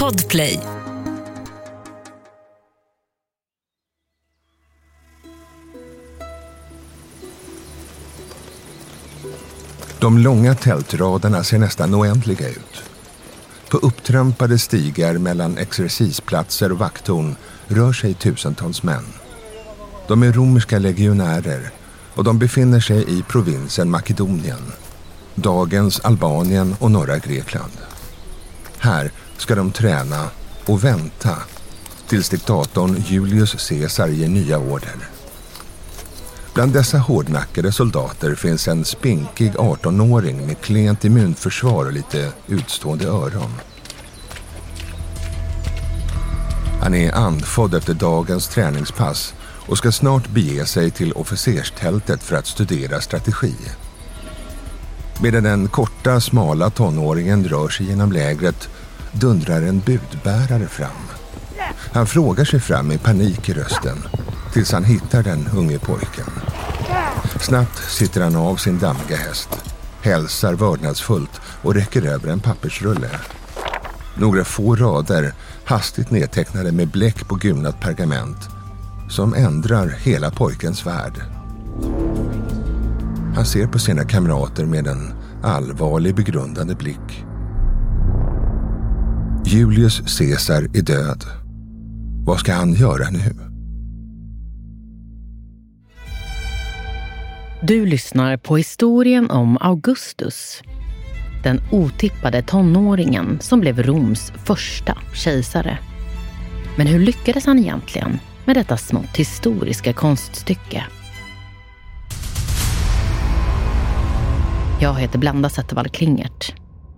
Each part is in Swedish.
Podplay. De långa tältraderna ser nästan oändliga ut. På upptrampade stigar mellan exercisplatser och vakttorn rör sig tusentals män. De är romerska legionärer och de befinner sig i provinsen Makedonien, dagens Albanien och norra Grekland. Här ska de träna och vänta tills diktatorn Julius Caesar ger nya order. Bland dessa hårdnackade soldater finns en spinkig 18-åring med klent immunförsvar och lite utstående öron. Han är andfådd efter dagens träningspass och ska snart bege sig till officerstältet för att studera strategi. Medan den korta, smala tonåringen rör sig genom lägret dundrar en budbärare fram. Han frågar sig fram i panik i rösten tills han hittar den unge pojken. Snabbt sitter han av sin dammiga häst, hälsar vördnadsfullt och räcker över en pappersrulle. Några få rader, hastigt nedtecknade med bläck på gulnat pergament, som ändrar hela pojkens värld. Han ser på sina kamrater med en allvarlig begrundande blick. Julius Caesar är död. Vad ska han göra nu? Du lyssnar på historien om Augustus, den otippade tonåringen som blev Roms första kejsare. Men hur lyckades han egentligen med detta smått historiska konststycke? Jag heter Blenda Zettervall Klingert.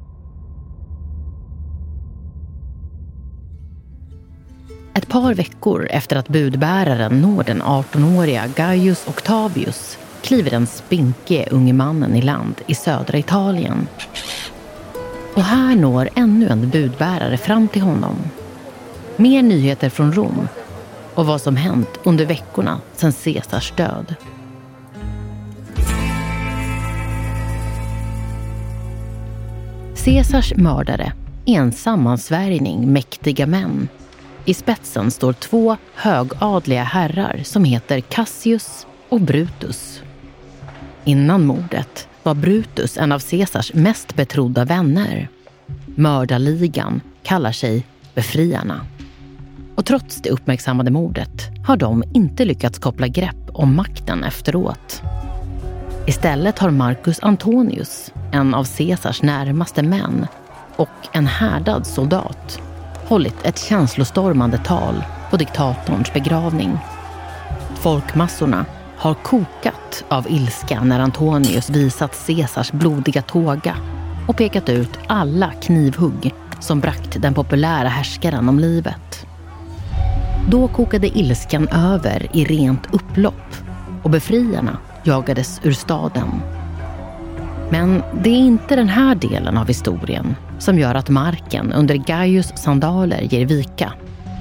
Ett par veckor efter att budbäraren når den 18-åriga Gaius Octavius kliver den spinkige unge mannen i land i södra Italien. Och här når ännu en budbärare fram till honom. Mer nyheter från Rom och vad som hänt under veckorna sedan Caesars död. Caesars mördare är en sammansvärjning mäktiga män. I spetsen står två högadliga herrar som heter Cassius och Brutus. Innan mordet var Brutus en av Caesars mest betrodda vänner. Mördarligan kallar sig Befriarna. Och trots det uppmärksammade mordet har de inte lyckats koppla grepp om makten efteråt. Istället har Marcus Antonius, en av Caesars närmaste män och en härdad soldat, hållit ett känslostormande tal på diktatorns begravning. Folkmassorna har kokat av ilska när Antonius visat Caesars blodiga tåga och pekat ut alla knivhugg som bragt den populära härskaren om livet. Då kokade ilskan över i rent upplopp och befriarna jagades ur staden. Men det är inte den här delen av historien som gör att marken under Gaius sandaler ger vika.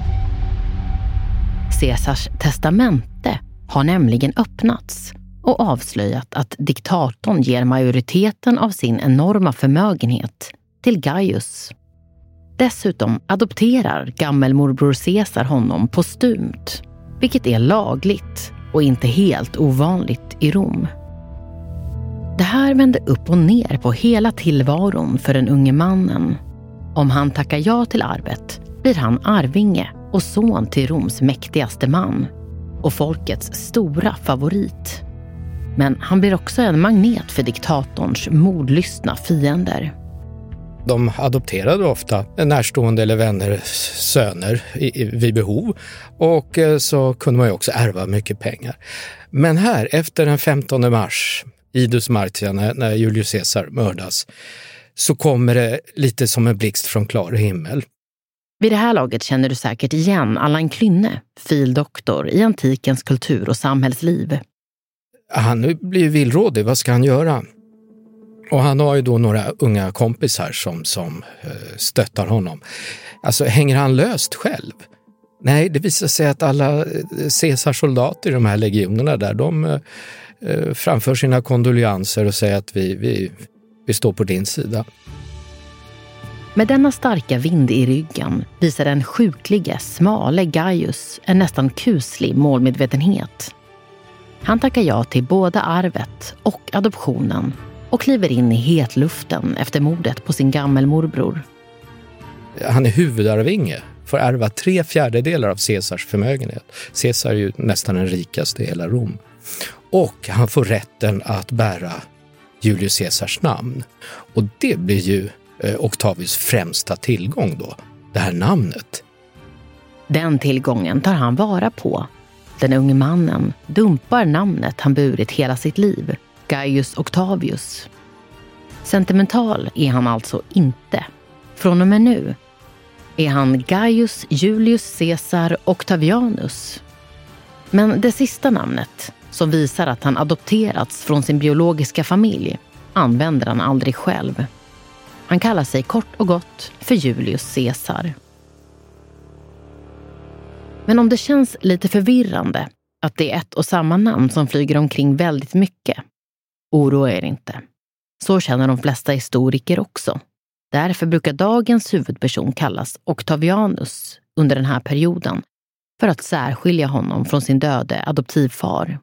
Caesars testamente har nämligen öppnats och avslöjat att diktatorn ger majoriteten av sin enorma förmögenhet till Gaius. Dessutom adopterar gammelmorbror Caesar honom postumt, vilket är lagligt och inte helt ovanligt i Rom. Det här vände upp och ner på hela tillvaron för den unge mannen. Om han tackar ja till arvet blir han arvinge och son till Roms mäktigaste man och folkets stora favorit. Men han blir också en magnet för diktatorns mordlystna fiender. De adopterade ofta närstående eller vänners söner vid behov, och så kunde man ju också ärva mycket pengar. Men här, efter den 15 mars, Idus Martia, när Julius Caesar mördas, så kommer det lite som en blixt från klar himmel. Vid det här laget känner du säkert igen Allan Klynne, fildoktor i antikens kultur- och samhällsliv. Han blir villrådig, vad ska han göra? Och han har ju då några unga kompisar som stöttar honom. Alltså, hänger han löst själv? Nej, det visar sig att alla Caesars soldater i de här legionerna där, de framför sina kondolenser och säger att vi står på din sida. Med denna starka vind i ryggen visar den sjuklige, smale Gaius en nästan kuslig målmedvetenhet. Han tackar ja till både arvet och adoptionen och kliver in i hetluften efter mordet på sin gammelmorbror. Han är huvudarvinge, får ärva 3/4 av Caesars förmögenhet. Caesar är ju nästan den rikaste i hela Rom. Och han får rätten att bära Julius Caesars namn. Och det blir ju Octavius främsta tillgång då, det här namnet. Den tillgången tar han vara på. Den unge mannen dumpar namnet han burit hela sitt liv, Gaius Octavius. Sentimental är han alltså inte. Från och med nu är han Gaius Julius Caesar Octavianus. Men det sista namnet, som visar att han adopterats från sin biologiska familj, använder han aldrig själv. Han kallar sig kort och gott för Julius Caesar. Men om det känns lite förvirrande att det är ett och samma namn som flyger omkring väldigt mycket, oroa er inte. Så känner de flesta historiker också. Därför brukar dagens huvudperson kallas Octavianus under den här perioden för att särskilja honom från sin döde adoptivfar.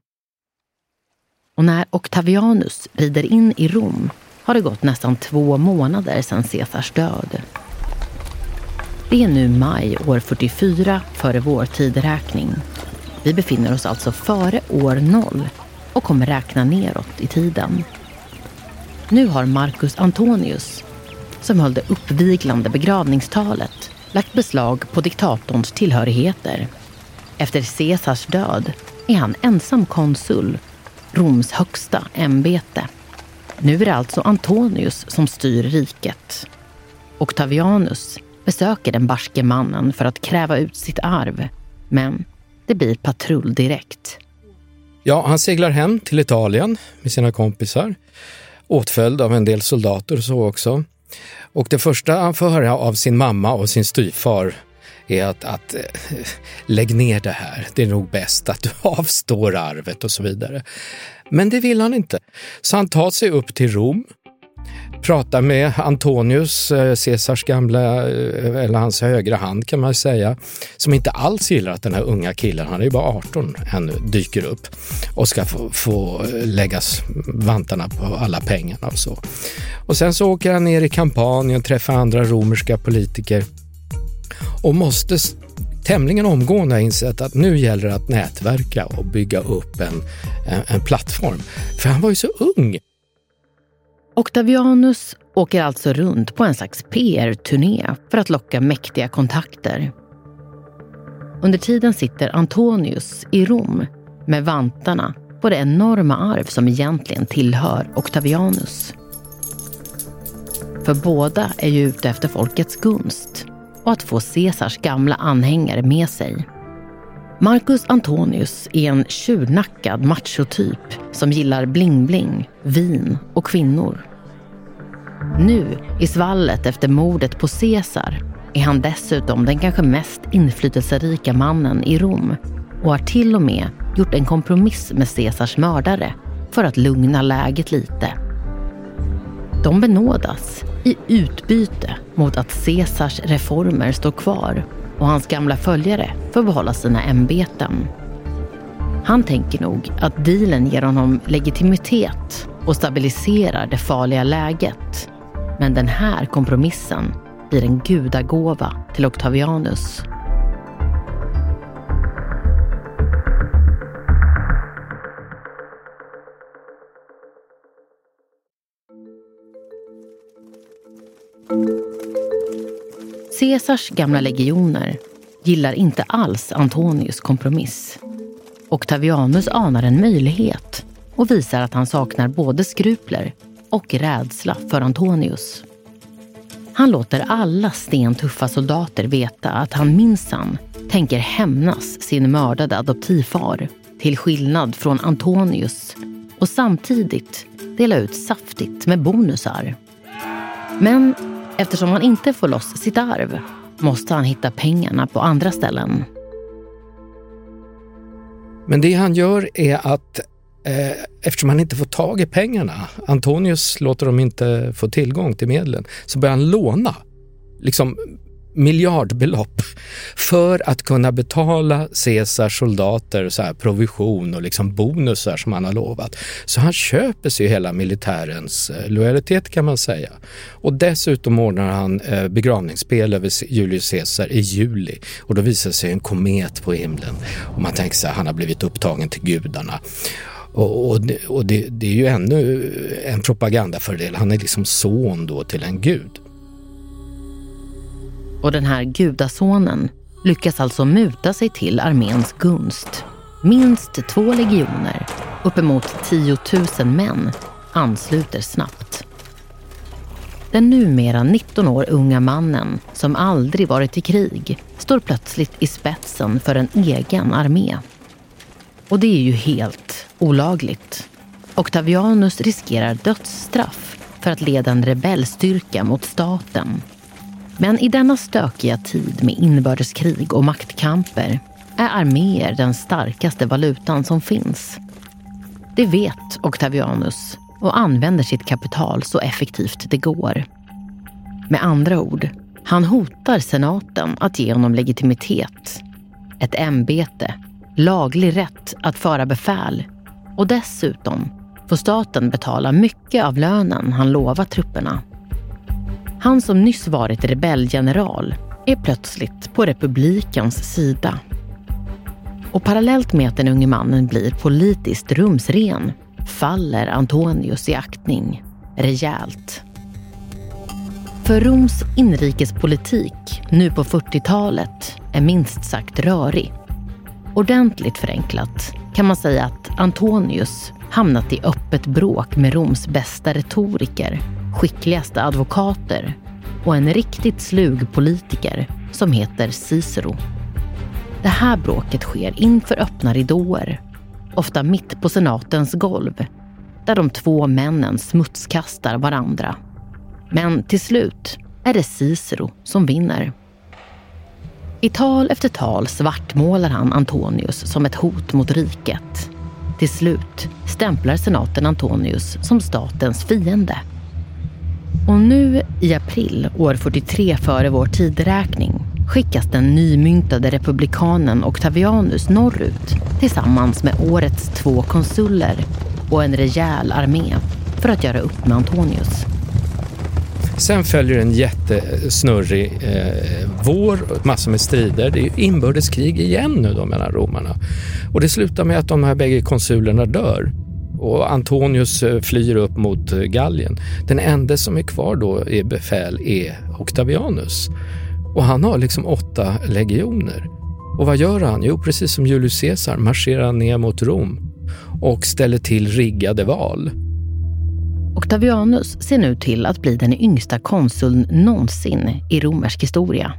Och när Octavianus rider in i Rom har det gått nästan 2 månader sedan Caesars död. Det är nu maj år 44 före vår tideräkning. Vi befinner oss alltså före år 0 och kommer räkna neråt i tiden. Nu har Marcus Antonius, som höll det uppviglande begravningstalet, lagt beslag på diktatorns tillhörigheter. Efter Caesars död är han ensam konsul, Roms högsta ämbete. Nu är det alltså Antonius som styr riket. Octavianus besöker den barske mannen för att kräva ut sitt arv, men det blir patrull direkt. Ja, han seglar hem till Italien med sina kompisar, åtföljd av en del soldater och så också. Och det första han får höra av sin mamma och sin styvfar är att lägg ner det här. Det är nog bäst att du avstår arvet och så vidare. Men det vill han inte. Så han tar sig upp till Rom, pratar med Antonius, Caesars gamla, eller hans högra hand kan man säga, som inte alls gillar att den här unga killen, han är ju bara 18 ännu, dyker upp och ska få läggas vantarna på alla pengarna och så. Och sen så åker han ner i Kampanien och träffar andra romerska politiker och måste tämligen omgående ha insett att nu gäller det att nätverka och bygga upp en plattform. För han var ju så ung. Octavianus åker alltså runt på en slags PR-turné för att locka mäktiga kontakter. Under tiden sitter Antonius i Rom med vantarna på det enorma arv som egentligen tillhör Octavianus. För båda är ju ute efter folkets gunst och att få Caesars gamla anhängare med sig. Marcus Antonius är en tjurnackad machotyp som gillar bling-bling, vin och kvinnor. Nu, i svallet efter mordet på Caesar, är han dessutom den kanske mest inflytelserika mannen i Rom och har till och med gjort en kompromiss med Caesars mördare för att lugna läget lite. De benådas i utbyte mot att Caesars reformer står kvar och hans gamla följare får behålla sina ämbeten. Han tänker nog att dealen ger honom legitimitet och stabiliserar det farliga läget. Men den här kompromissen blir en gudagåva till Octavianus. Caesars gamla legioner gillar inte alls Antonius kompromiss. Octavianus anar en möjlighet och visar att han saknar både skrupler och rädsla för Antonius. Han låter alla stentuffa soldater veta att han minsann tänker hämnas sin mördade adoptivfar, till skillnad från Antonius, och samtidigt dela ut saftigt med bonusar. Men eftersom han inte får loss sitt arv måste han hitta pengarna på andra ställen. Men det han gör är att eftersom han inte får tag i pengarna, Antonius låter dem inte få tillgång till medlen, så börjar han låna liksom miljardbelopp för att kunna betala Caesars soldater så här provision och liksom bonusar som han har lovat. Så han köper sig hela militärens lojalitet, kan man säga. Och dessutom ordnar han begravningsspel över Julius Caesar i juli. Och då visar sig en komet på himlen. Och man tänker sig att han har blivit upptagen till gudarna. Och det är ju ännu en propagandafördel. Han är liksom son då till en gud. Och den här gudasonen lyckas alltså muta sig till arméns gunst. Minst 2 legioner, uppemot 10 000 män, ansluter snabbt. Den numera 19 år unga mannen, som aldrig varit i krig, står plötsligt i spetsen för en egen armé. Och det är ju helt olagligt. Octavianus riskerar dödsstraff för att leda en rebellstyrka mot staten. Men i denna stökiga tid med inbördeskrig och maktkamper är arméer den starkaste valutan som finns. Det vet Octavianus och använder sitt kapital så effektivt det går. Med andra ord, han hotar senaten att ge honom legitimitet, ett ämbete, laglig rätt att föra befäl och dessutom får staten betala mycket av lönen han lovar trupperna. Han som nyss varit rebellgeneral är plötsligt på republikens sida. Och parallellt med att den unge mannen blir politiskt rumsren faller Antonius i aktning rejält. För Roms inrikespolitik nu på 40-talet är minst sagt rörig. Ordentligt förenklat kan man säga att Antonius hamnat i öppet bråk med Roms bästa retoriker, skickligaste advokater och en riktigt slug politiker som heter Cicero. Det här bråket sker inför öppna ridåer, ofta mitt på senatens golv, där de 2 männen smutskastar varandra. Men till slut är det Cicero som vinner. I tal efter tal svartmålar han Antonius som ett hot mot riket. Till slut stämplar senaten Antonius som statens fiende. Och nu i april år 43 före vår tideräkning skickas den nymyntade republikanen Octavianus norrut tillsammans med årets 2 konsuler och en rejäl armé för att göra upp med Antonius. Sen följer en jättesnurrig vår, massor med strider. Det är ju inbördeskrig igen nu då mellan romarna. Och det slutar med att de här bägge konsulerna dör. Och Antonius flyr upp mot Gallien. Den enda som är kvar då i befäl är Octavianus. Och han har liksom 8 legioner. Och vad gör han? Jo, precis som Julius Caesar marscherar ner mot Rom och ställer till riggade val. Octavianus ser nu till att bli den yngsta konsuln någonsin i romersk historia.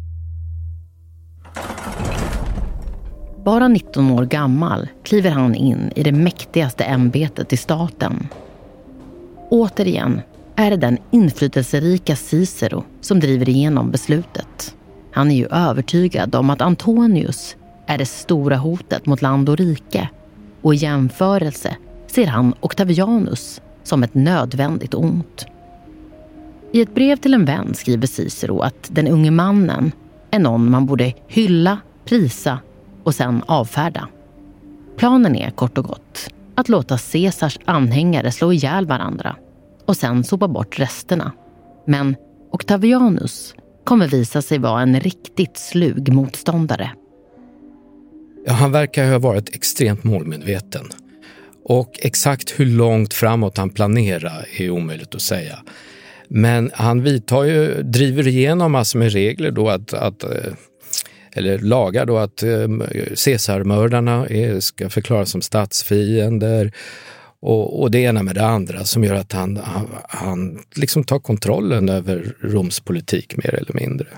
Bara 19 år gammal kliver han in i det mäktigaste ämbetet i staten. Återigen är det den inflytelserika Cicero som driver igenom beslutet. Han är ju övertygad om att Antonius är det stora hotet mot land och rike, och i jämförelse ser han Octavianus som ett nödvändigt ont. I ett brev till en vän skriver Cicero att den unge mannen är någon man borde hylla, prisa och sen avfärda. Planen är kort och gott att låta Caesars anhängare slå ihjäl varandra och sen sopa bort resterna. Men Octavianus kommer visa sig vara en riktigt slug motståndare. Ja, han verkar ha varit extremt målmedveten. Och exakt hur långt framåt han planerar är omöjligt att säga. Men han driver igenom massor med regler då eller lagar då att Caesarmördarna ska förklaras som statsfiender och det ena med det andra som gör att han liksom tar kontrollen över Roms politik mer eller mindre.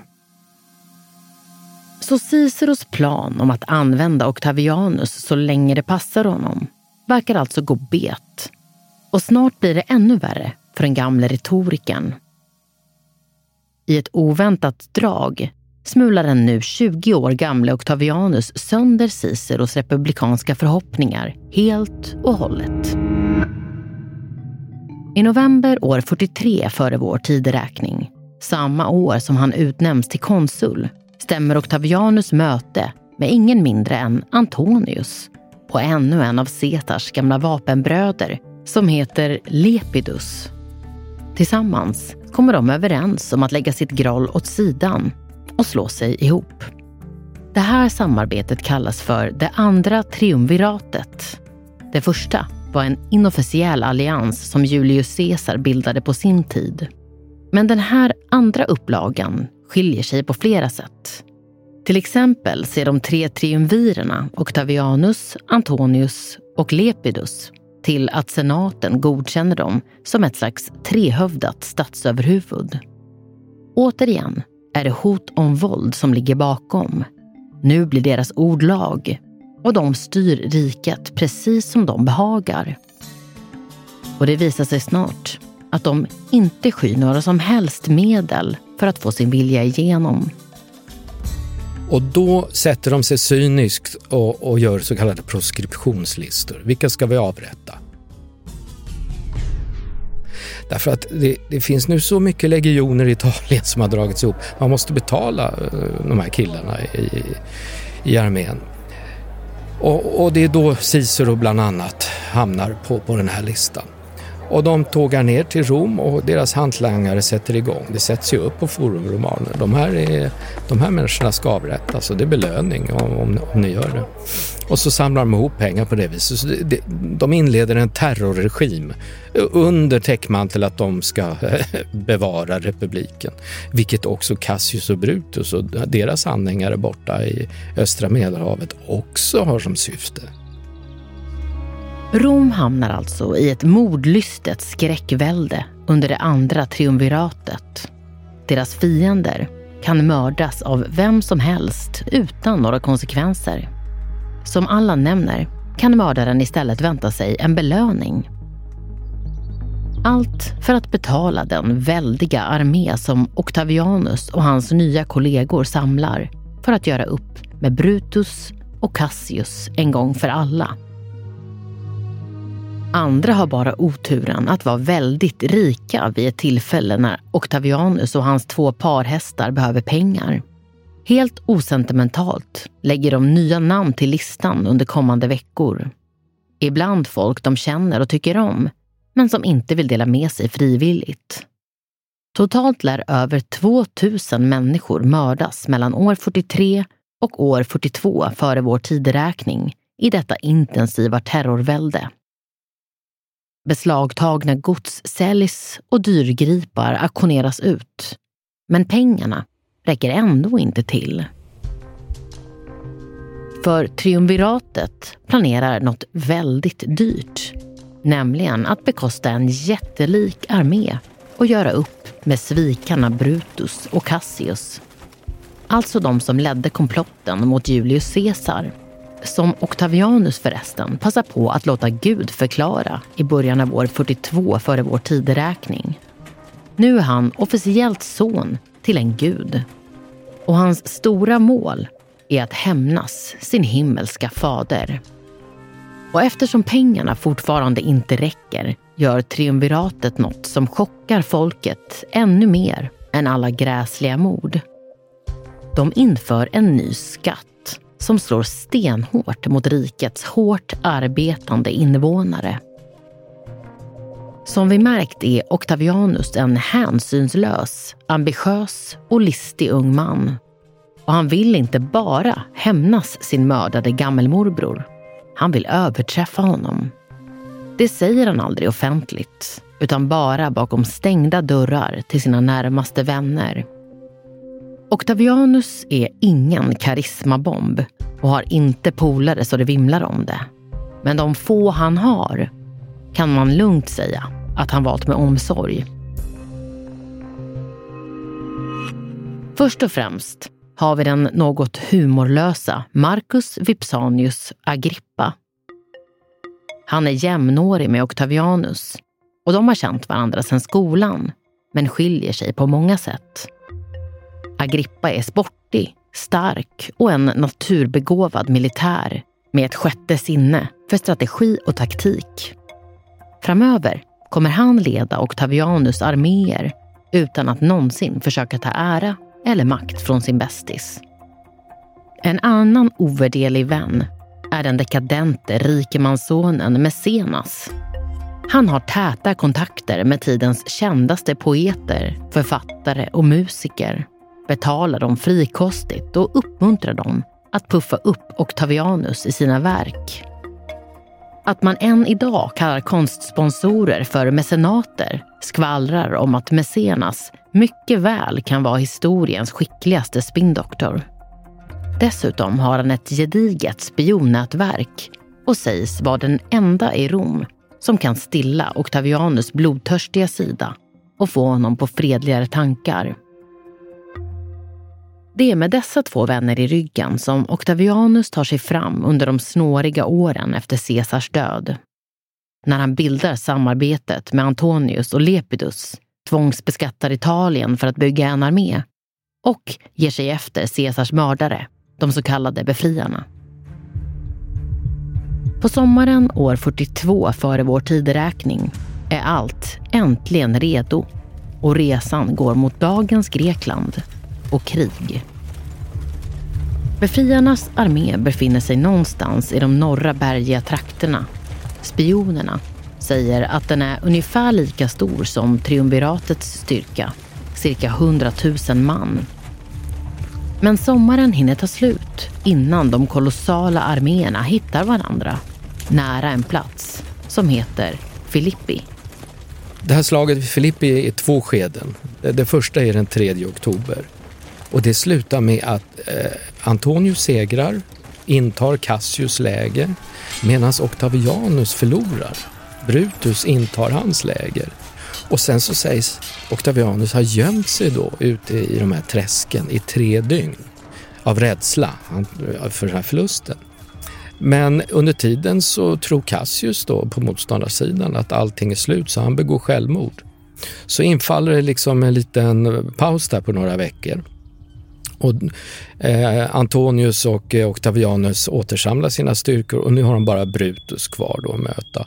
Så Ciceros plan om att använda Octavianus så länge det passar honom verkar alltså gå bet. Och snart blir det ännu värre för den gamla retorikern. I ett oväntat drag smular den nu 20 år gamla Octavianus sönder Ciceros republikanska förhoppningar helt och hållet. I november år 43 före vår tideräkning Samma år som han utnämns till konsul stämmer Octavianus möte med ingen mindre än Antonius och ännu en av Caesars gamla vapenbröder som heter Lepidus. Tillsammans kommer de överens om att lägga sitt groll åt sidan och slå sig ihop. Det här samarbetet kallas för det andra triumviratet. Det första var en inofficiell allians som Julius Caesar bildade på sin tid. Men den här andra upplagan skiljer sig på flera sätt. Till exempel ser de 3 triumvirerna Octavianus, Antonius och Lepidus till att senaten godkänner dem som ett slags trehövdat statsöverhuvud. Återigen är det hot om våld som ligger bakom. Nu blir deras ord lag och de styr riket precis som de behagar. Och det visar sig snart att de inte skyr några som helst medel för att få sin vilja igenom. Och då sätter de sig cyniskt och gör så kallade proskriptionslistor. Vilka ska vi avrätta? Därför att det finns nu så mycket legioner i Italien som har dragits ihop. Man måste betala de här killarna i armén. Och det är då Cicero bland annat hamnar på den här listan. Och de tågar ner till Rom och deras hantlangare sätter igång. Det sätts ju upp på forumromaner. De här människorna ska avrättas och det är belöning om ni gör det. Och så samlar de ihop pengar på det viset. Så de inleder en terrorregim under täckmantel att de ska bevara republiken. Vilket också Cassius och Brutus och deras anhängare borta i östra Medelhavet också har som syfte. Rom hamnar alltså i ett mordlystet skräckvälde under det andra triumviratet. Deras fiender kan mördas av vem som helst utan några konsekvenser. Som alla nämner kan mördaren istället vänta sig en belöning. Allt för att betala den väldiga armé som Octavianus och hans nya kollegor samlar för att göra upp med Brutus och Cassius en gång för alla. Andra har bara oturen att vara väldigt rika vid ett tillfälle när Octavianus och hans 2 parhästar behöver pengar. Helt osentimentalt lägger de nya namn till listan under kommande veckor. Ibland folk de känner och tycker om, men som inte vill dela med sig frivilligt. Totalt lär över 2000 människor mördas mellan år 43 och år 42 före vår tideräkning i detta intensiva terrorvälde. Beslagtagna gods säljs och dyrgripar auktioneras ut. Men pengarna räcker ändå inte till. För triumviratet planerar något väldigt dyrt. Nämligen att bekosta en jättelik armé och göra upp med svikarna Brutus och Cassius. Alltså de som ledde komplotten mot Julius Caesar. Som Octavianus förresten passar på att låta Gud förklara i början av år 42 före vår tideräkning. Nu är han officiellt son till en gud. Och hans stora mål är att hämnas sin himmelska fader. Och eftersom pengarna fortfarande inte räcker gör triumviratet något som chockar folket ännu mer än alla gräsliga mord. De inför en ny skatt som slår stenhårt mot rikets hårt arbetande invånare. Som vi märkt är Octavianus en hänsynslös, ambitiös och listig ung man. Och han vill inte bara hämnas sin mördade gammelmorbror. Han vill överträffa honom. Det säger han aldrig offentligt, utan bara bakom stängda dörrar till sina närmaste vänner. Octavianus är ingen karismabomb och har inte polare så det vimlar om det. Men de få han har kan man lugnt säga att han valt med omsorg. Först och främst har vi den något humorlösa Marcus Vipsanius Agrippa. Han är jämnårig med Octavianus och de har känt varandra sedan skolan men skiljer sig på många sätt. Agrippa är sportig, stark och en naturbegåvad militär med ett sjätte sinne för strategi och taktik. Framöver kommer han leda Octavianus arméer utan att någonsin försöka ta ära eller makt från sin bästis. En annan ovärderlig vän är den dekadente rikemanssonen Mecenas. Han har täta kontakter med tidens kändaste poeter, författare och musiker, betalar dem frikostigt och uppmuntrar dem att puffa upp Octavianus i sina verk. Att man än idag kallar konstsponsorer för mecenater skvallrar om att Mecenas mycket väl kan vara historiens skickligaste spindoktor. Dessutom har han ett gediget spionnätverk och sägs vara den enda i Rom som kan stilla Octavianus blodtörstiga sida och få honom på fredligare tankar. Det är med dessa två vänner i ryggen som Octavianus tar sig fram under de snåriga åren efter Caesars död. När han bildar samarbetet med Antonius och Lepidus, tvångsbeskattar Italien för att bygga en armé och ger sig efter Caesars mördare, de så kallade befriarna. På sommaren år 42 före vår tideräkning är allt äntligen redo och resan går mot dagens Grekland och krig. Befriarnas armé befinner sig någonstans i de norra bergiga trakterna. Spionerna säger att den är ungefär lika stor som triumviratets styrka, cirka 100 000 man. Men sommaren hinner ta slut innan de kolossala arméerna hittar varandra nära en plats som heter Filippi. Det här slaget vid Filippi är 2 skeden. Det första är den 3 oktober. Och det slutar med att Antonius segrar, intar Cassius läger, medan Octavianus förlorar. Brutus intar hans läger. Och sen så sägs Octavianus ha gömt sig då ute i de här träsken i 3 dygn av rädsla för den här förlusten. Men under tiden så tror Cassius då på motståndarsidan att allting är slut, så han begår självmord. Så infaller det liksom en liten paus där på några veckor. Och Antonius och Octavianus återsamlar sina styrkor och nu har de bara Brutus kvar då att möta.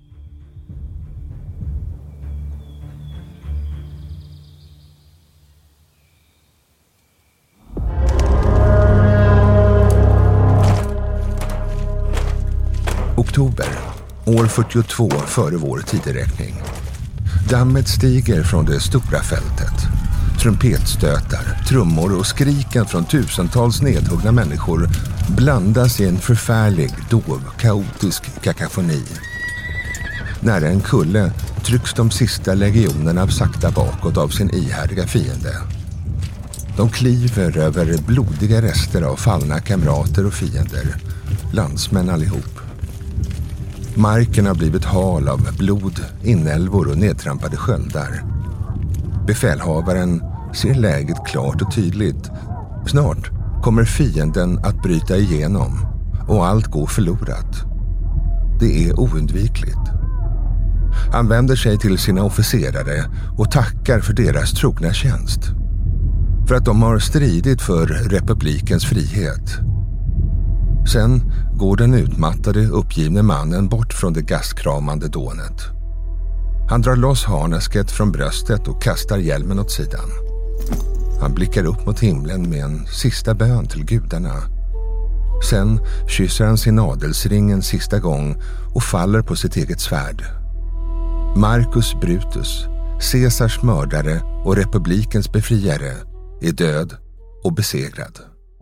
Oktober, år 42 före vår tideräkning. Dammet stiger från det stora fältet. Trumpetstötar, trummor och skriken från tusentals nedhuggna människor blandas i en förfärlig, dov, kaotisk kakafoni. Nära en kulle trycks de sista legionerna sakta bakåt av sin ihärdiga fiende. De kliver över blodiga rester av fallna kamrater och fiender, landsmän allihop. Marken har blivit hal av blod, inälvor och nedtrampade sköldar. Befälhavaren ser läget klart och tydligt. Snart kommer fienden att bryta igenom och allt går förlorat. Det är oundvikligt. Han vänder sig till sina officerare och tackar för deras trogna tjänst. För att de har stridit för republikens frihet. Sen går den utmattade, uppgivne mannen bort från det gaskramande dånet. Han drar loss harnasket från bröstet och kastar hjälmen åt sidan. Han blickar upp mot himlen med en sista bön till gudarna. Sen kysser han sin adelsring en sista gång och faller på sitt eget svärd. Marcus Brutus, Caesars mördare och republikens befriare, är död och besegrad.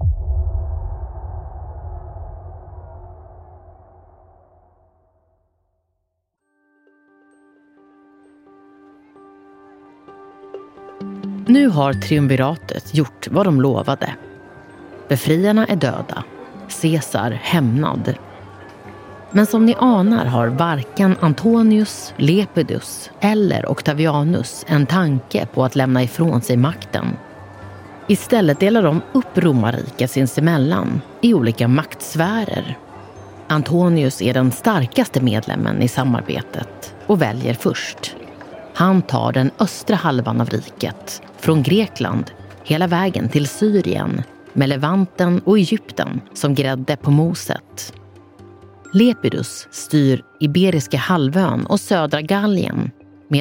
Nu har triumviratet gjort vad de lovade. Befriarna är döda. Caesar hämnad. Men som ni anar har varken Antonius, Lepidus eller Octavianus en tanke på att lämna ifrån sig makten. Istället delar de upp romarriket sinsemellan i olika maktsfärer. Antonius är den starkaste medlemmen i samarbetet och väljer först. Han tar den östra halvan av riket, från Grekland hela vägen till Syrien, med Levanten och Egypten som grädde på moset. Lepidus styr Iberiska halvön och södra Gallien, medan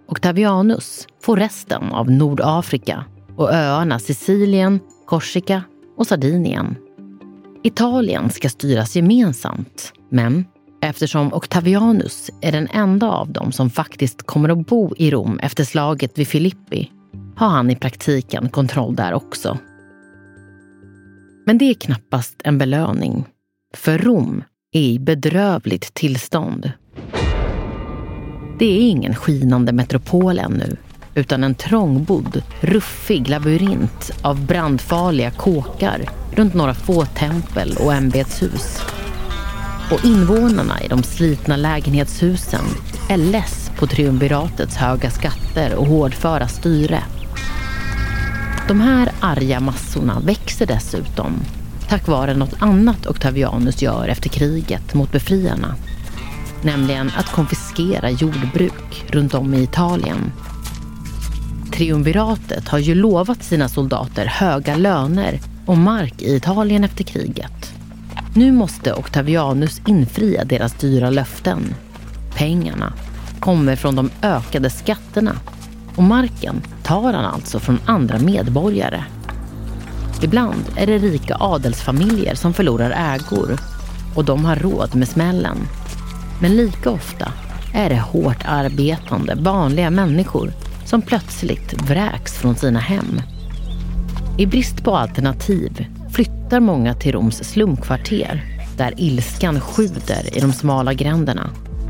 Octavianus får resten av Nordafrika och öarna Sicilien, Korsika och Sardinien. Italien ska styras gemensamt, men eftersom Octavianus är den enda av dem som faktiskt kommer att bo i Rom efter slaget vid Filippi har han i praktiken kontroll där också. Men det är knappast en belöning, för Rom är i bedrövligt tillstånd. Det är ingen skinande metropol ännu, utan en trångbodd, ruffig labyrint av brandfarliga kåkar runt några få tempel och ämbetshus. Och invånarna i de slitna lägenhetshusen är less på triumviratets höga skatter och hårdföra styre. De här arga massorna växer dessutom tack vare något annat Octavianus gör efter kriget mot befriarna. Nämligen att konfiskera jordbruk runt om i Italien. Triumviratet har ju lovat sina soldater höga löner och mark i Italien efter kriget. Nu måste Octavianus infria deras dyra löften. Pengarna kommer från de ökade skatterna och marken tar han alltså från andra medborgare. Ibland är det rika adelsfamiljer som förlorar ägor och de har råd med smällen. Men lika ofta är det hårt arbetande, vanliga människor som plötsligt vräks från sina hem. I brist på alternativ flyttar många till Roms slumkvarter där ilskan sjuder i de smala gränderna.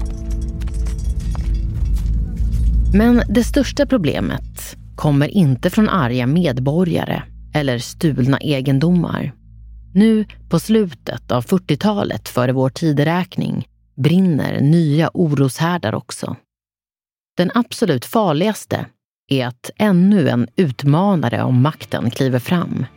Men det största problemet kommer inte från arga medborgare eller stulna egendomar. Nu på slutet av 40-talet före vår tideräkning brinner nya oroshärdar också. Den absolut farligaste är att ännu en utmanare om makten kliver fram.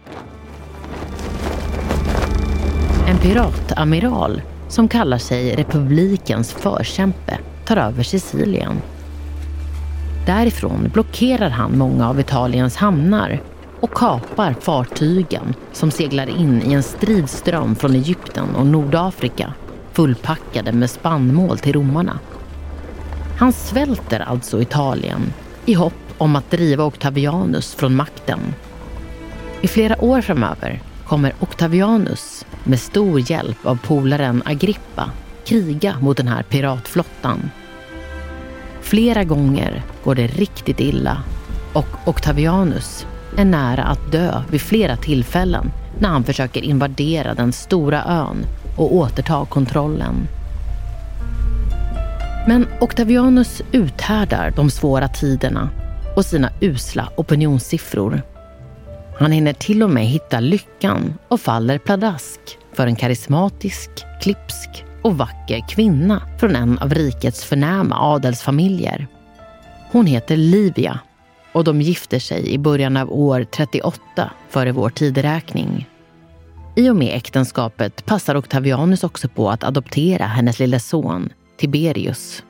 En piratamiral som kallar sig republikens förkämpe tar över Sicilien. Därifrån blockerar han många av Italiens hamnar och kapar fartygen som seglar in i en stridström från Egypten och Nordafrika fullpackade med spannmål till romarna. Han svälter alltså Italien i hopp om att driva Octavianus från makten. I flera år framöver kommer Octavianus med stor hjälp av polaren Agrippa kriga mot den här piratflottan. Flera gånger går det riktigt illa och Octavianus är nära att dö vid flera tillfällen när han försöker invadera den stora ön och återta kontrollen. Men Octavianus uthärdar de svåra tiderna och sina usla opinionssiffror. Han hinner till och med hitta lyckan och faller pladask för en karismatisk, klipsk och vacker kvinna från en av rikets förnäma adelsfamiljer. Hon heter Livia och de gifter sig i början av år 38 före vår tideräkning. I och med äktenskapet passar Octavianus också på att adoptera hennes lilla son, Tiberius.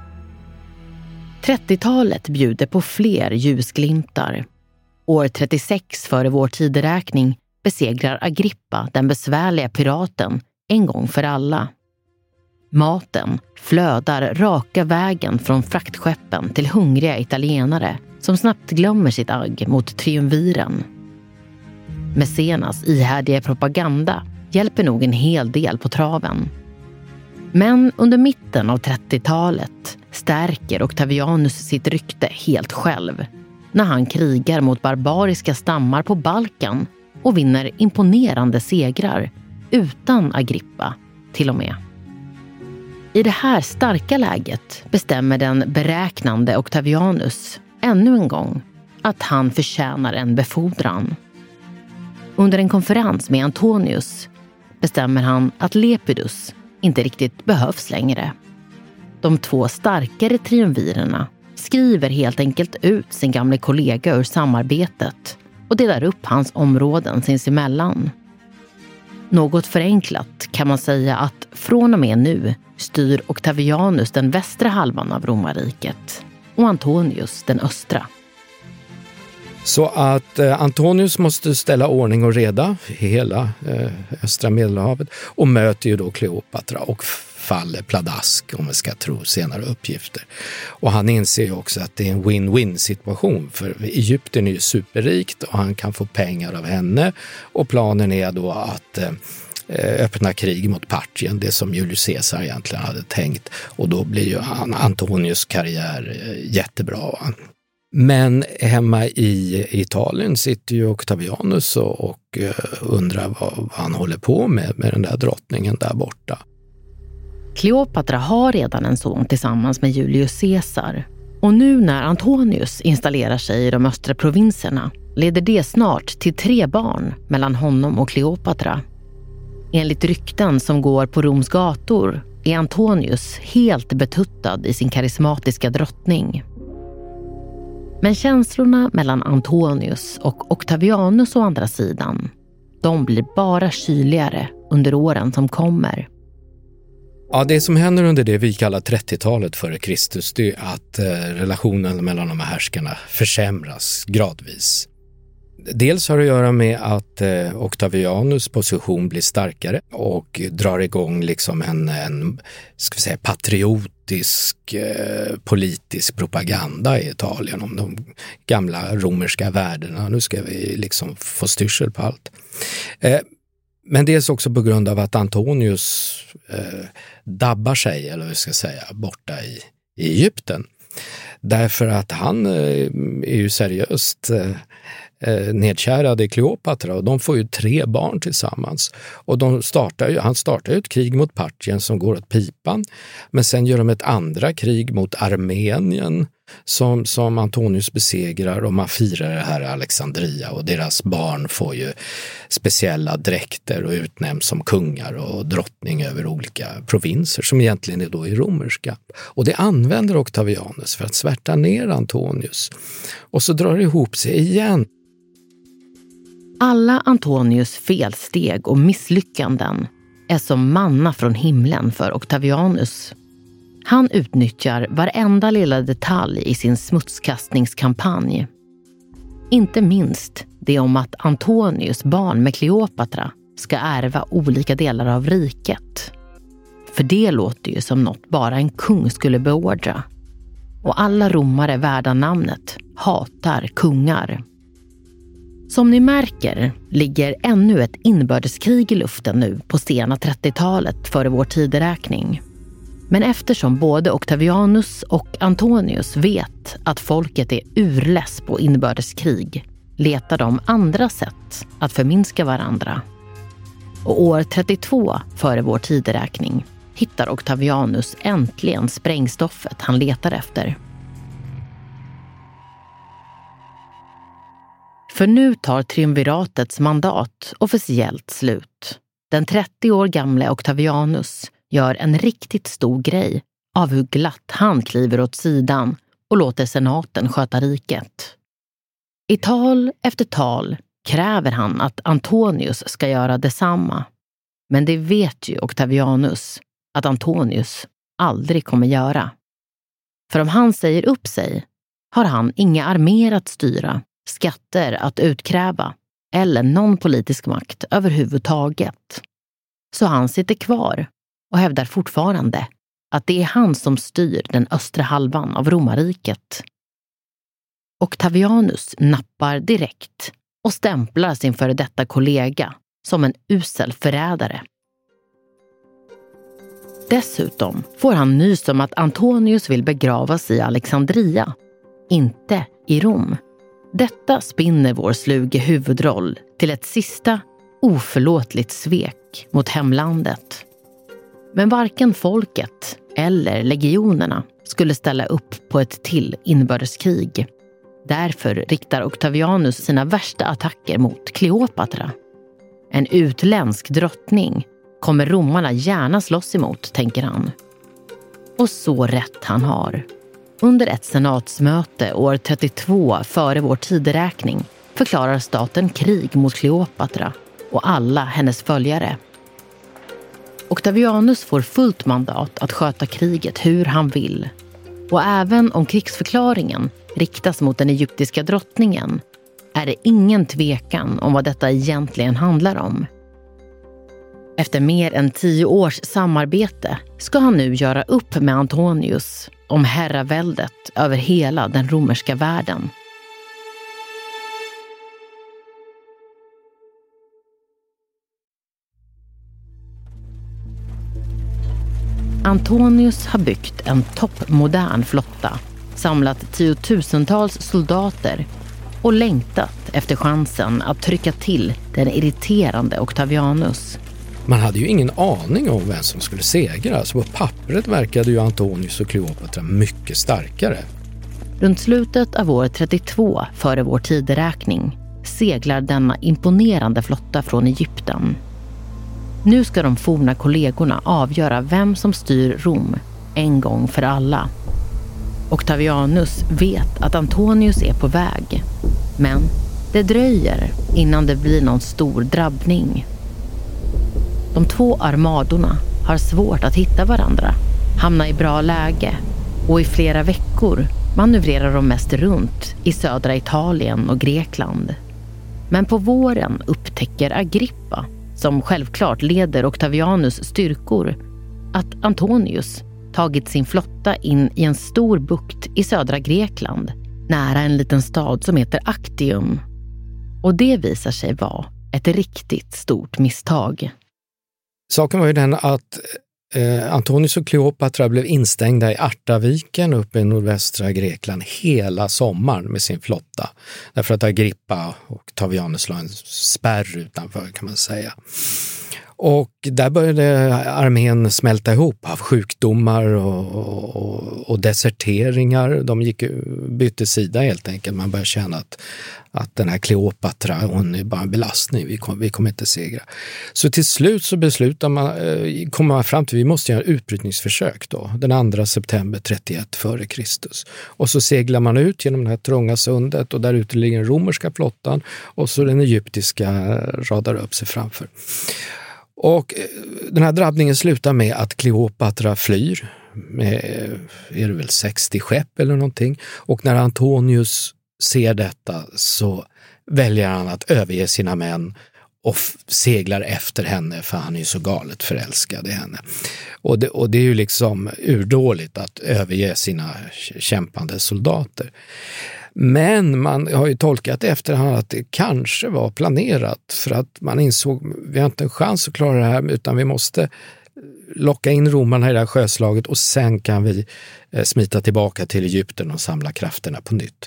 30-talet bjuder på fler ljusglimtar. År 36 före vår tideräkning besegrar Agrippa den besvärliga piraten en gång för alla. Maten flödar raka vägen från fraktskeppen till hungriga italienare som snabbt glömmer sitt agg mot triumviren. Mecenas ihärdiga propaganda hjälper nog en hel del på traven. Men under mitten av 30-talet stärker Octavianus sitt rykte helt själv när han krigar mot barbariska stammar på Balkan och vinner imponerande segrar utan Agrippa till och med. I det här starka läget bestämmer den beräknande Octavianus ännu en gång att han förtjänar en befordran. Under en konferens med Antonius bestämmer han att Lepidus inte riktigt behövs längre. De två starkare triumvirerna skriver helt enkelt ut sin gamla kollega ur samarbetet och delar upp hans områden sinsemellan. Något förenklat kan man säga att från och med nu styr Octavianus den västra halvan av romarriket och Antonius den östra. Så att Antonius måste ställa ordning och reda i hela östra Medelhavet och möter ju då Kleopatra och faller pladask, om vi ska tro senare uppgifter. Och han inser ju också att det är en win-win situation, för Egypten är ju superrikt och han kan få pengar av henne, och planen är då att öppna krig mot Parthien, det som Julius Caesar egentligen hade tänkt, och då blir ju Antonius karriär jättebra. Men hemma i Italien sitter ju Octavianus och undrar vad han håller på med den där drottningen där borta. Kleopatra har redan en son tillsammans med Julius Caesar. Och nu när Antonius installerar sig i de östra provinserna leder det snart till 3 barn mellan honom och Kleopatra. Enligt rykten som går på Roms gator är Antonius helt betuttad i sin karismatiska drottning. Men känslorna mellan Antonius och Octavianus å andra sidan, de blir bara kyligare under åren som kommer. Ja, det som händer under det vi kallar 30-talet före Kristus, det är att relationen mellan de här härskarna försämras gradvis. Dels har det att göra med att Octavianus position blir starkare och drar igång liksom en ska vi säga, patriotisk politisk propaganda i Italien om de gamla romerska värdena. Nu ska vi liksom få styrsel på allt. Men dels också på grund av att Antonius dabbar sig, eller vad vi ska säga, borta i Egypten. Därför att han är ju seriöst nedkärade Kleopatra, och de får ju 3 barn tillsammans. Och han startar ju ett krig mot Parthien som går åt pipan, men sen gör de ett andra krig mot Armenien som Antonius besegrar, och man firar det här i Alexandria, och deras barn får ju speciella dräkter och utnämns som kungar och drottning över olika provinser som egentligen är då i romerska. Och det använder Octavianus för att svärta ner Antonius, och så drar det ihop sig igen. Alla Antonius felsteg och misslyckanden är som manna från himlen för Octavianus. Han utnyttjar varenda lilla detalj i sin smutskastningskampanj. Inte minst det om att Antonius barn med Kleopatra ska ärva olika delar av riket. För det låter ju som något bara en kung skulle beordra. Och alla romare värda namnet hatar kungar. Som ni märker ligger ännu ett inbördeskrig i luften nu på sena 30-talet före vår tideräkning. Men eftersom både Octavianus och Antonius vet att folket är urless på inbördeskrig letar de andra sätt att förminska varandra. Och år 32 före vår tideräkning hittar Octavianus äntligen sprängstoffet han letar efter. För nu tar triumviratets mandat officiellt slut. Den 30 år gamle Octavianus gör en riktigt stor grej av hur glatt han kliver åt sidan och låter senaten sköta riket. I tal efter tal kräver han att Antonius ska göra detsamma. Men det vet ju Octavianus att Antonius aldrig kommer göra. För om han säger upp sig har han inga arméer att styra, skatter att utkräva eller någon politisk makt överhuvudtaget. Så han sitter kvar och hävdar fortfarande att det är han som styr den östra halvan av romarriket. Octavianus nappar direkt och stämplar sin före detta kollega som en usel förrädare. Dessutom får han nys om att Antonius vill begravas i Alexandria, inte i Rom. Detta spinner vår sluge huvudroll till ett sista oförlåtligt svek mot hemlandet. Men varken folket eller legionerna skulle ställa upp på ett till inbördeskrig. Därför riktar Octavianus sina värsta attacker mot Kleopatra. En utländsk drottning kommer romarna gärna slåss emot, tänker han. Och så rätt han har. Under ett senatsmöte år 32 före vår tideräkning förklarar staten krig mot Kleopatra och alla hennes följare. Octavianus får fullt mandat att sköta kriget hur han vill. Och även om krigsförklaringen riktas mot den egyptiska drottningen är det ingen tvekan om vad detta egentligen handlar om. Efter mer än 10 års samarbete ska han nu göra upp med Antonius om herraväldet över hela den romerska världen. Antonius har byggt en toppmodern flotta, samlat tiotusentals soldater och längtat efter chansen att trycka till den irriterande Octavianus. Man hade ju ingen aning om vem som skulle segra. Alltså på pappret verkade ju Antonius och Kleopatra mycket starkare. Runt slutet av år 32 före vår tideräkning seglar denna imponerande flotta från Egypten. Nu ska de forna kollegorna avgöra vem som styr Rom en gång för alla. Octavianus vet att Antonius är på väg, men det dröjer innan det blir någon stor drabbning. De 2 armadorna har svårt att hitta varandra, hamna i bra läge och i flera veckor manövrerar de mest runt i södra Italien och Grekland. Men på våren upptäcker Agrippa, som självklart leder Octavianus styrkor, att Antonius tagit sin flotta in i en stor bukt i södra Grekland, nära en liten stad som heter Actium. Och det visar sig vara ett riktigt stort misstag. Saken var ju den att Antonius och Kleopatra blev instängda i Artaviken uppe i nordvästra Grekland hela sommaren med sin flotta. Därför att Agrippa och Octavianus la en spärr utanför, kan man säga. Och där började armén smälta ihop av sjukdomar och deserteringar. De bytte sida helt enkelt. Man började känna att den här Kleopatra, hon är bara en belastning. Vi kommer inte segra. Så till slut så kommer man fram till att vi måste göra utbrytningsförsök då. Den 2 september 31 före Kristus. Och så seglar man ut genom det här trånga sundet och där ute ligger den romerska flottan och så den egyptiska radar upp sig framför. Och den här drabbningen slutar med att Kleopatra flyr med, är det väl 60 skepp eller någonting. Och när Antonius ser detta så väljer han att överge sina män och seglar efter henne, för han är ju så galet förälskad i henne. Och det är ju liksom urdåligt att överge sina kämpande soldater. Men man har ju tolkat efterhand att det kanske var planerat, för att man insåg vi har inte en chans att klara det här, utan vi måste locka in romarna i det här sjöslaget och sen kan vi smita tillbaka till Egypten och samla krafterna på nytt.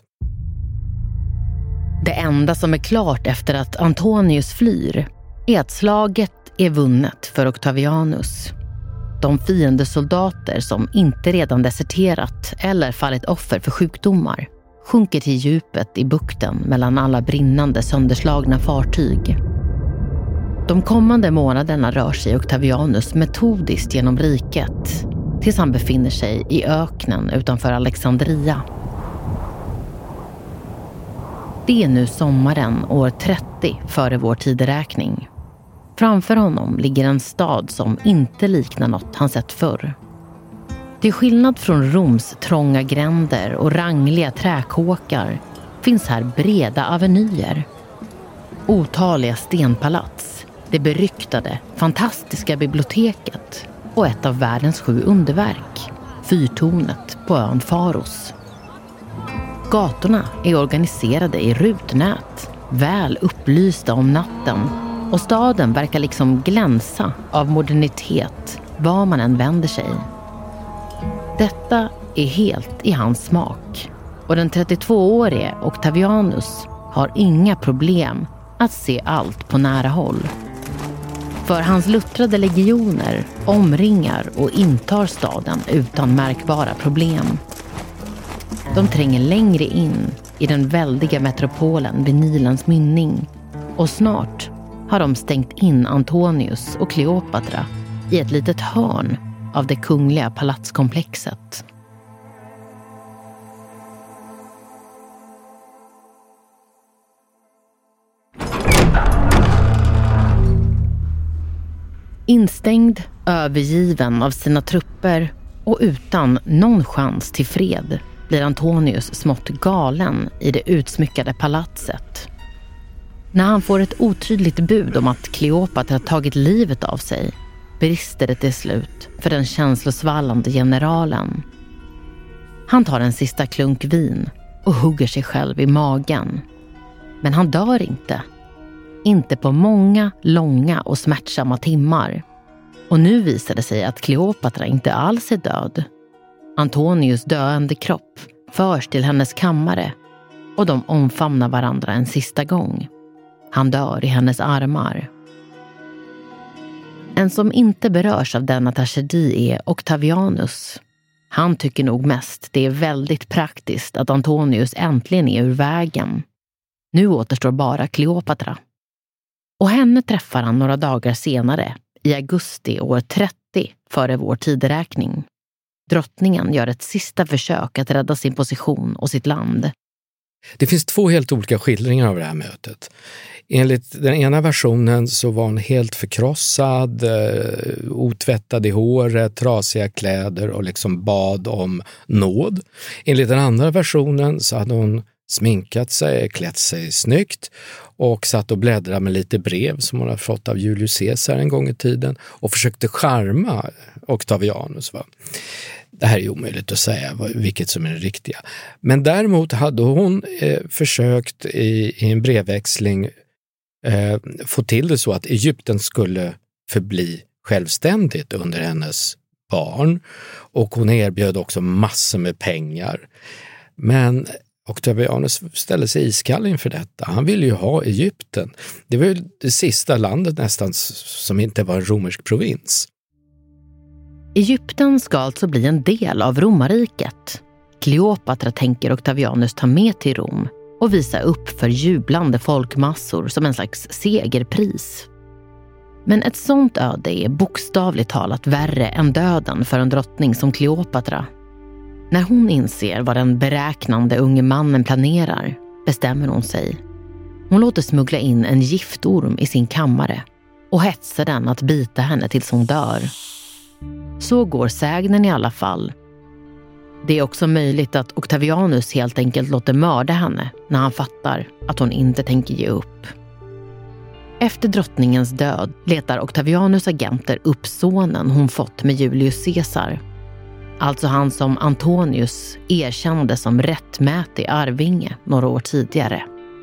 Det enda som är klart efter att Antonius flyr är att slaget är vunnet för Octavianus. De fiendesoldater som inte redan deserterat eller fallit offer för sjukdomar sjunker till djupet i bukten mellan alla brinnande sönderslagna fartyg. De kommande månaderna rör sig Octavianus metodiskt genom riket tills han befinner sig i öknen utanför Alexandria. Det är nu sommaren år 30 före vår tideräkning. Framför honom ligger en stad som inte liknar något han sett förr. Till skillnad från Roms trånga gränder och rangliga träkåkar finns här breda avenyer. Otaliga stenpalats, det beryktade, fantastiska biblioteket och ett av världens 7 underverk, fyrtornet på ön Faros. Gatorna är organiserade i rutnät, väl upplysta om natten, och staden verkar liksom glänsa av modernitet var man än vänder sig. Detta är helt i hans smak, och den 32-årige Octavianus har inga problem att se allt på nära håll. För hans luttrade legioner omringar och intar staden utan märkbara problem. De tränger längre in i den väldiga metropolen vid Nilens mynning, och snart har de stängt in Antonius och Kleopatra i ett litet hörn av det kungliga palatskomplexet. Instängd, övergiven av sina trupper och utan någon chans till fred blir Antonius smått galen i det utsmyckade palatset När han får ett otydligt bud om att Kleopatra tagit livet av sig brister det till slut för den känslosvallande generalen. Han tar en sista klunk vin och hugger sig själv i magen. Men han dör inte. Inte på många, långa och smärtsamma timmar. Och nu visar det sig att Kleopatra inte alls är död. Antonius döende kropp förs till hennes kammare och de omfamnar varandra en sista gång. Han dör i hennes armar. En som inte berörs av denna tragedi är Octavianus. Han tycker nog mest det är väldigt praktiskt att Antonius äntligen är ur vägen. Nu återstår bara Kleopatra. Och henne träffar han några dagar senare, i augusti år 30 före vår tideräkning. Drottningen gör ett sista försök att rädda sin position och sitt land. Det finns 2 helt olika skildringar av det här mötet. Enligt den ena versionen så var hon helt förkrossad, otvättad i håret, trasiga kläder och liksom bad om nåd. Enligt den andra versionen så hade hon sminkat sig, klätt sig snyggt och satt och bläddrade med lite brev som hon hade fått av Julius Caesar en gång i tiden och försökte charma Octavianus. Va? Det här är omöjligt att säga vilket som är det riktiga. Men däremot hade hon försökt i en brevväxling få till det så att Egypten skulle förbli självständigt under hennes barn. Och hon erbjöd också massor med pengar. Men Octavianus ställde sig iskall inför detta. Han ville ju ha Egypten. Det var ju det sista landet nästan som inte var en romersk provins. Egypten ska alltså bli en del av romarriket. Kleopatra tänker Octavianus ta med till Rom och visa upp för jublande folkmassor som en slags segerpris. Men ett sånt öde är bokstavligt talat värre än döden för en drottning som Kleopatra. När hon inser vad den beräknande unge mannen planerar bestämmer hon sig. Hon låter smuggla in en giftorm i sin kammare och hetsar den att bita henne tills hon dör. Så går sägnen i alla fall. Det är också möjligt att Octavianus helt enkelt låter mörda henne när han fattar att hon inte tänker ge upp. Efter drottningens död letar Octavianus agenter upp sonen hon fått med Julius Caesar. Alltså han som Antonius erkände som rättmätig arvinge några år tidigare.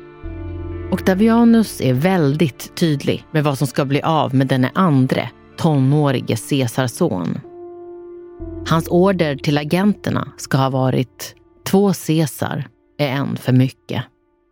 Octavianus är väldigt tydlig med vad som ska bli av med denne andre tonårige Caesarson. Hans order till agenterna ska ha varit 2 Caesar är en för mycket.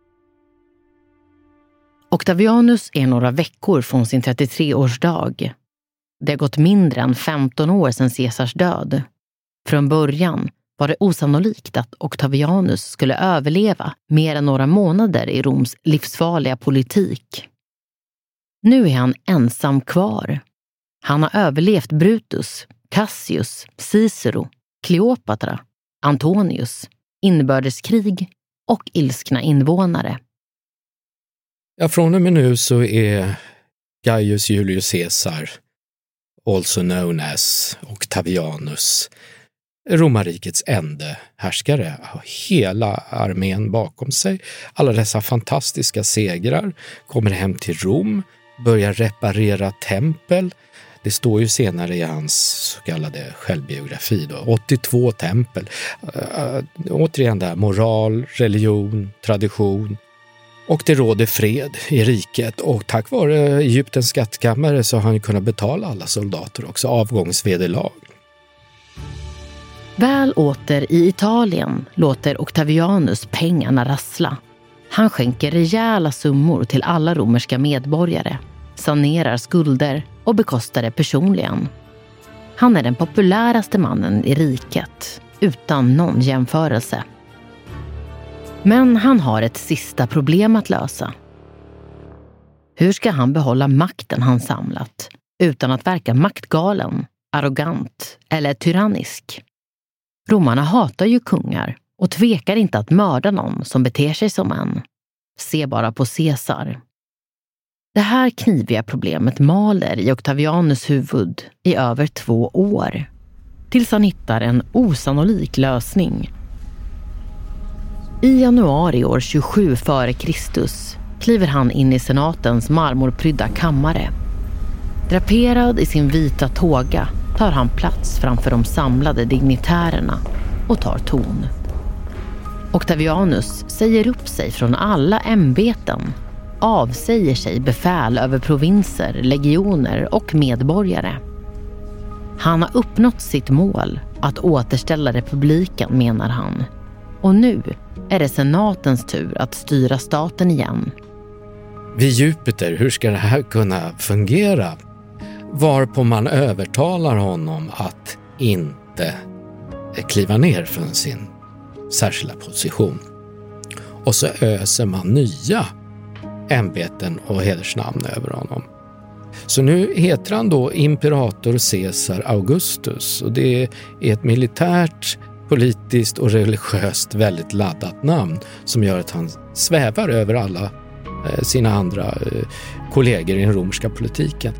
Octavianus är några veckor från sin 33-årsdag. Det har gått mindre än 15 år sedan Caesars död. Från början var det osannolikt att Octavianus skulle överleva mer än några månader i Roms livsfarliga politik. Nu är han ensam kvar. Han har överlevt Brutus, Cassius, Cicero, Kleopatra, Antonius, inbördeskrig och ilskna invånare. Ja, från och med nu så är Gaius Julius Caesar, also known as Octavianus, romarrikets ende härskare. Har hela armén bakom sig. Alla dessa fantastiska segrar, kommer hem till Rom, börjar reparera tempel. Det står ju senare i hans så kallade självbiografi då, 82 tempel. Återigen där, moral, religion, tradition. Och det råder fred i riket och tack vare Egyptens skattkammare så har han kunnat betala alla soldater också, avgångsvederlag. Väl åter i Italien låter Octavianus pengarna rassla. Han skänker rejäla summor till alla romerska medborgare, sanerar skulder och bekostar det personligen. Han är den populäraste mannen i riket, utan någon jämförelse. Men han har ett sista problem att lösa. Hur ska han behålla makten han samlat utan att verka maktgalen, arrogant eller tyrannisk? Romarna hatar ju kungar och tvekar inte att mörda någon som beter sig som en. Se bara på Caesar. Det här kniviga problemet maler i Octavianus huvud i över 2 år. Tills han hittar en osannolik lösning. I januari år 27 före Kristus kliver han in i senatens marmorprydda kammare. Draperad i sin vita tåga tar han plats framför de samlade dignitärerna och tar ton. Octavianus säger upp sig från alla ämbeten, avsäger sig befäl över provinser, legioner och medborgare. Han har uppnått sitt mål att återställa republiken, menar han. Och nu är det senatens tur att styra staten igen. Vid Jupiter, hur ska det här kunna fungera? Varpå man övertalar honom att inte kliva ner från sin särskilda position. Och så öser man nya ämbeten och hedersnamn över honom. Så nu heter han då Imperator Caesar Augustus, och det är ett militärt, politiskt och religiöst väldigt laddat namn som gör att han svävar över alla sina andra kollegor i den romerska politiken.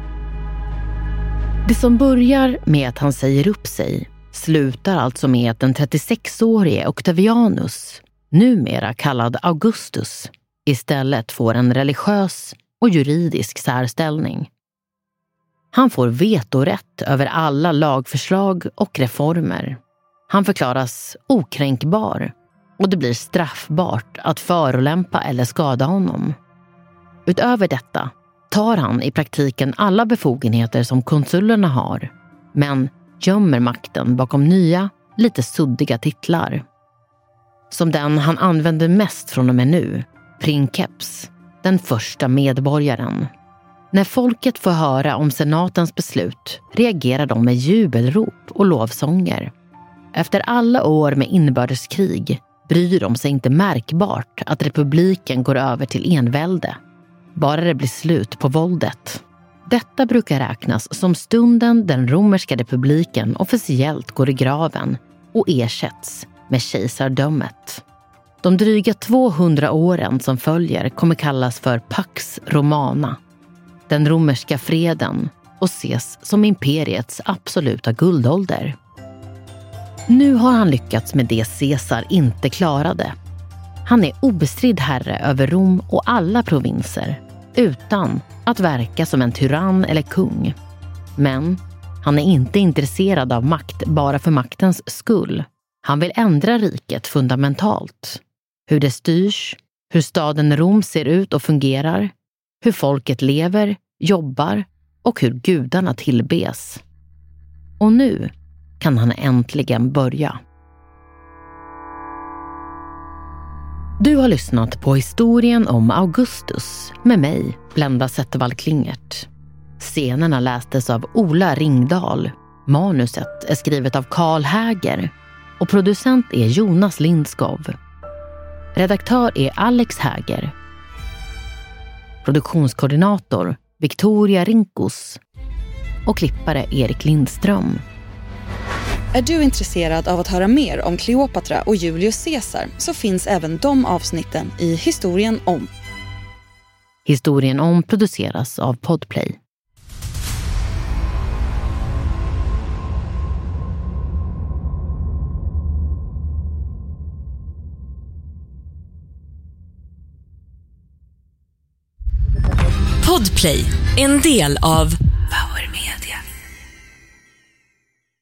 Det som börjar med att han säger upp sig slutar alltså med att den 36-årige Octavianus, numera kallad Augustus, istället får en religiös och juridisk särställning. Han får vetorätt över alla lagförslag och reformer. Han förklaras okränkbar och det blir straffbart att förolämpa eller skada honom. Utöver detta tar han i praktiken alla befogenheter som konsulerna har, men gömmer makten bakom nya, lite suddiga titlar. Som den han använder mest från och med nu, princeps, den första medborgaren. När folket får höra om senatens beslut reagerar de med jubelrop och lovsånger. Efter alla år med inbördeskrig bryr de sig inte märkbart att republiken går över till envälde. Bara det blir slut på våldet. Detta brukar räknas som stunden den romerska republiken officiellt går i graven och ersätts med kejsardömet. De dryga 200 åren som följer kommer kallas för Pax Romana, den romerska freden, och ses som imperiets absoluta guldålder. Nu har han lyckats med det Caesar inte klarade. Han är obestridd herre över Rom och alla provinser, utan att verka som en tyrann eller kung. Men han är inte intresserad av makt bara för maktens skull. Han vill ändra riket fundamentalt. Hur det styrs, hur staden Rom ser ut och fungerar, hur folket lever, jobbar och hur gudarna tillbes. Och nu kan han äntligen börja. Du har lyssnat på historien om Augustus med mig, Blenda Zettervall Klingert. Scenerna lästes av Ola Ringdahl. Manuset är skrivet av Karl Häger och producent är Jonas Lindskov. Redaktör är Alex Häger. Produktionskoordinator Victoria Rinkos och klippare Erik Lindström. Är du intresserad av att höra mer om Kleopatra och Julius Caesar så finns även de avsnitten i Historien om. Historien om produceras av Podplay. Podplay, en del av